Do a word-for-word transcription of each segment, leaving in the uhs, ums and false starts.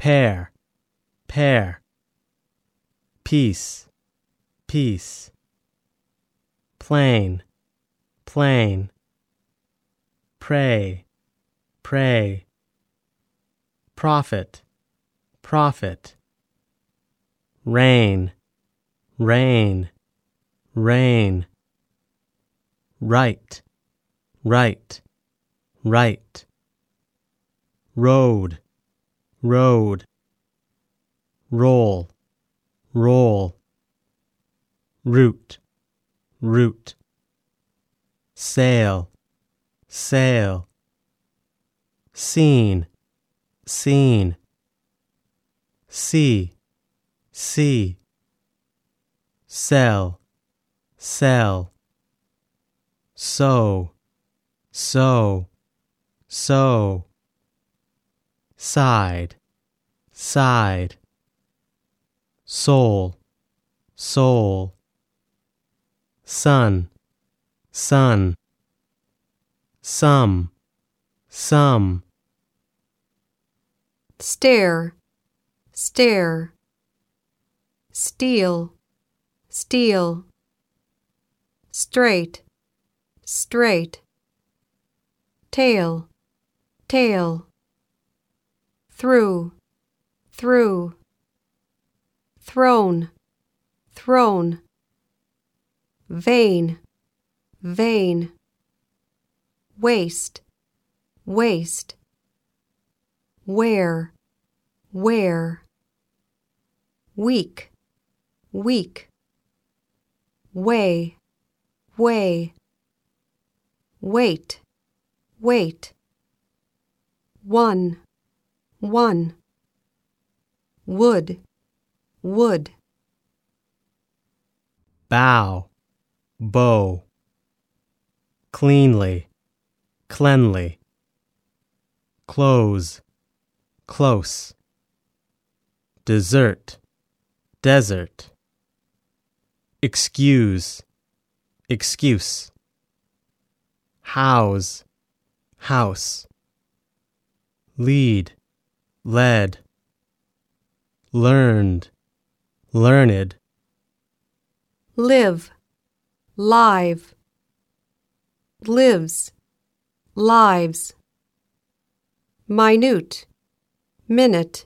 pair, pair. Peace, peace. Plain, plain. Pray, pray. Prophet, prophet. Rain, rain, rain. Right, right, right. Road, road. Roll, roll. Root, root. Sail, sail. Scene, scene. See, see. Sell, sell. Sow, sow, sow. Side, side. Soul, soul. Sun, sun. Some, some. Stare, stare. Steal, steal. Straight, straight. Tail, tail. Through, through. Thrown, thrown. Vain, vain. Waste, waste. Where, where. Weak, weak. Way, way. Wait, wait. One, one. Wood, wood. Bow, bow. Cleanly, cleanly. Close, close. Desert, desert. Excuse, excuse. House, house. Lead, led. Learned, learned. Live, live. Lives, lives. Minute, minute.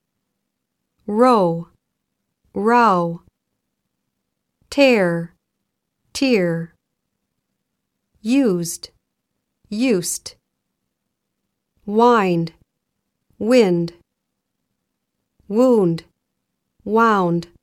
Row, row. Tear, tear. Used, used. Wind, wind. Wound, wound.